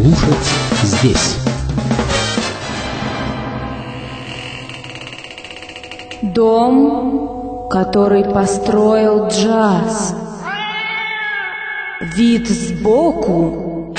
слушать здесь. Дом, который построил джаз. Вид сбоку.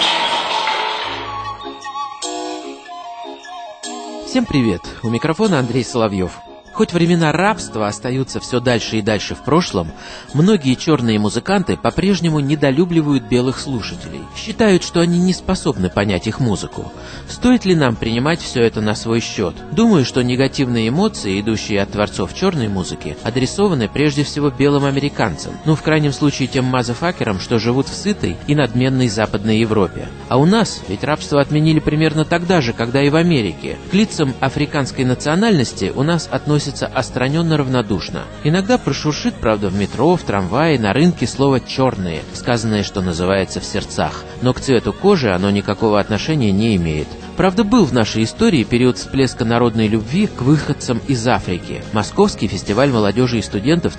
Всем привет! У микрофона Андрей Соловьев. Хоть времена рабства остаются все дальше и дальше в прошлом, многие черные музыканты по-прежнему недолюбливают белых слушателей, считают, что они не способны понять их музыку. Стоит ли нам принимать все это на свой счет? Думаю, что негативные эмоции, идущие от творцов черной музыки, адресованы прежде всего белым американцам, в крайнем случае тем мазафакерам, что живут в сытой и надменной Западной Европе. А у нас ведь рабство отменили примерно тогда же, когда и в Америке. К лицам африканской национальности у нас относятся отстраненно равнодушно. Иногда прошуршит, правда, в метро, в трамвае, на рынке слово «черные», сказанное, что называется, в сердцах, но к цвету кожи оно никакого отношения не имеет. Правда, был в нашей истории период всплеска народной любви к выходцам из Африки. Московский фестиваль молодежи и студентов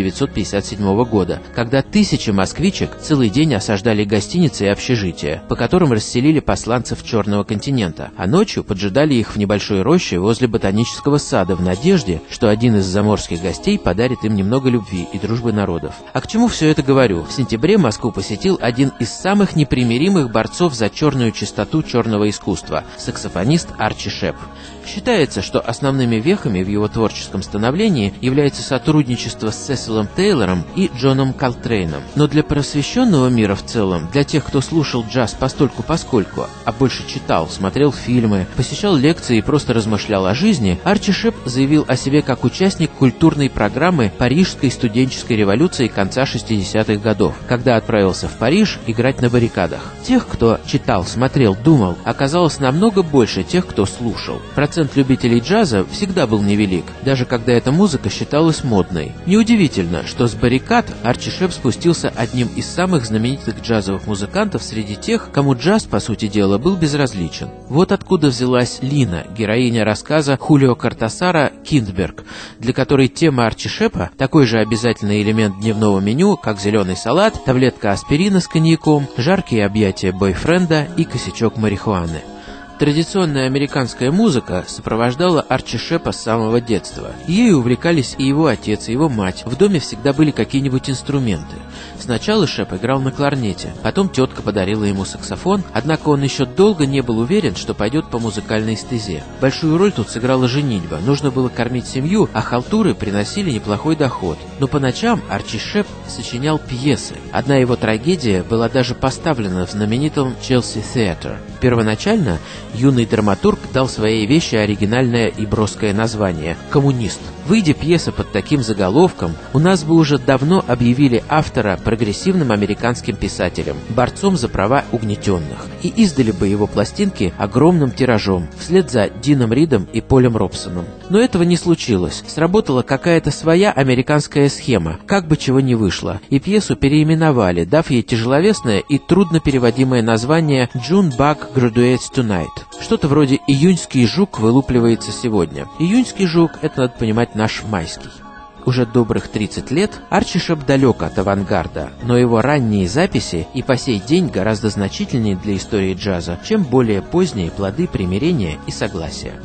1957 года, когда тысячи москвичек целый день осаждали гостиницы и общежития, по которым расселили посланцев Черного континента, а ночью поджидали их в небольшой роще возле ботанического сада в надежде, что один из заморских гостей подарит им немного любви и дружбы народов. А к чему все это говорю? В сентябре Москву посетил один из самых непримиримых борцов за черную чистоту черного искусства – саксофонист Арчи Шеп. Считается, что основными вехами в его творческом становлении является сотрудничество с Сесилом Тейлором и Джоном Колтрейном. Но для просвещенного мира в целом, для тех, кто слушал джаз постольку-поскольку, а больше читал, смотрел фильмы, посещал лекции и просто размышлял о жизни, Арчи Шеп заявил о себе как участник культурной программы Парижской студенческой революции конца 60-х годов, когда отправился в Париж играть на баррикадах. Тех, кто читал, смотрел, думал, оказалось намного больше тех, кто слушал. Процент любителей джаза всегда был невелик, даже когда эта музыка считалась модной. Неудивительно, что с баррикад Арчи Шеп спустился одним из самых знаменитых джазовых музыкантов среди тех, кому джаз, по сути дела, был безразличен. Вот откуда взялась Лина, героиня рассказа Хулио Кортасара «Киндберг», для которой тема Арчи Шепа – такой же обязательный элемент дневного меню, как зеленый салат, таблетка аспирина с коньяком, жаркие объятия бойфренда и косячок марихуаны. Традиционная американская музыка сопровождала Арчи Шепа с самого детства. Ею увлекались и его отец, и его мать. В доме всегда были какие-нибудь инструменты. Сначала Шеп играл на кларнете, потом тетка подарила ему саксофон, однако он еще долго не был уверен, что пойдет по музыкальной стезе. Большую роль тут сыграла женитьба, нужно было кормить семью, а халтуры приносили неплохой доход. Но по ночам Арчи Шеп сочинял пьесы. Одна его трагедия была даже поставлена в знаменитом Chelsea Theatre. Первоначально юный драматург дал своей вещи оригинальное и броское название – «Коммунист». Выйдя пьеса под таким заголовком, у нас бы уже давно объявили автора прогрессивным американским писателем, борцом за права угнетенных, и издали бы его пластинки огромным тиражом, вслед за Дином Ридом и Полем Робсоном. Но этого не случилось. Сработала какая-то своя американская схема, как бы чего ни вышло, и пьесу переименовали, дав ей тяжеловесное и трудно переводимое название «June Bug Graduates Tonight». Что-то вроде «Июньский жук вылупливается сегодня». Июньский жук – это, надо понимать, наш майский. Уже добрых 30 лет Арчи Шеп далек от авангарда, но его ранние записи и по сей день гораздо значительнее для истории джаза, чем более поздние плоды примирения и согласия.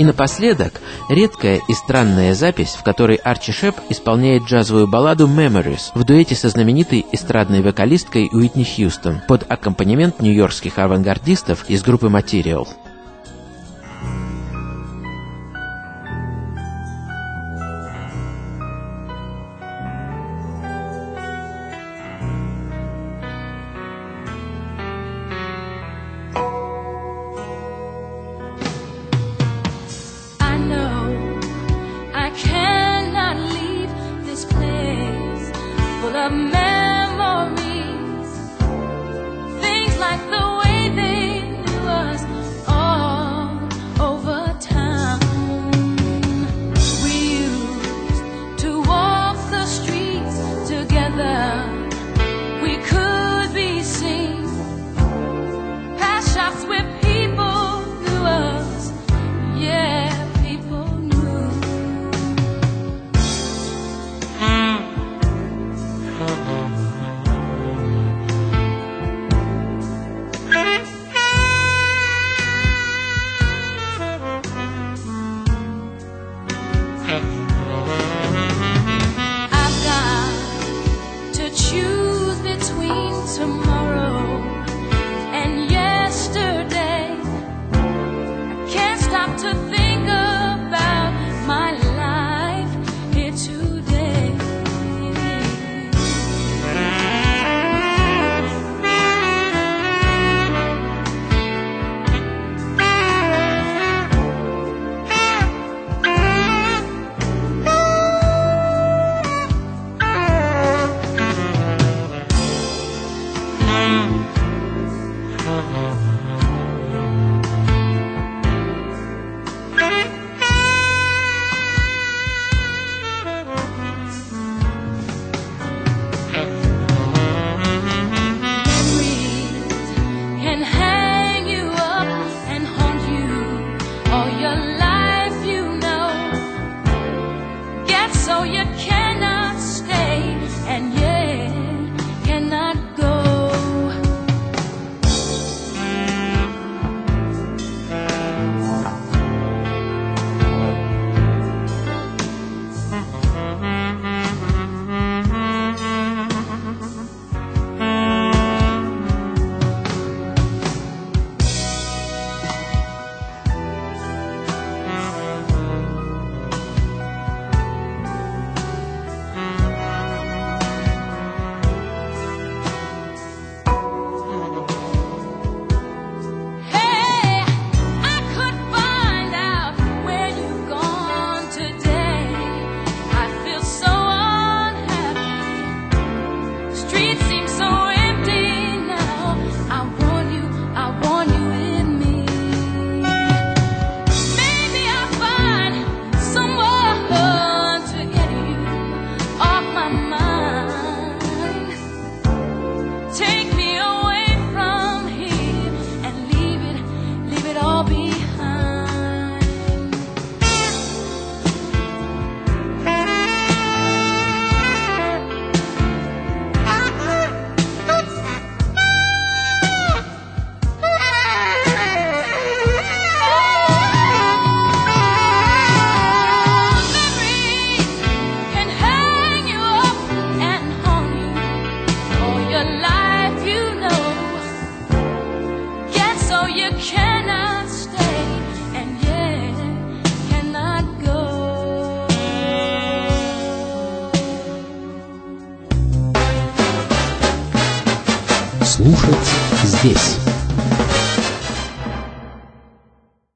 И напоследок, редкая и странная запись, в которой Арчи Шеп исполняет джазовую балладу «Memories» в дуэте со знаменитой эстрадной вокалисткой Уитни Хьюстон под аккомпанемент нью-йоркских авангардистов из группы Material. Of memories, things like the way they knew us all over town. We used to walk the streets together. We could be seen past shops where people knew us. Yeah, people knew. I've got to choose between tomorrow and yesterday. I can't stop to think about my life here today. So you cannot stay and yet cannot go. Слушать здесь.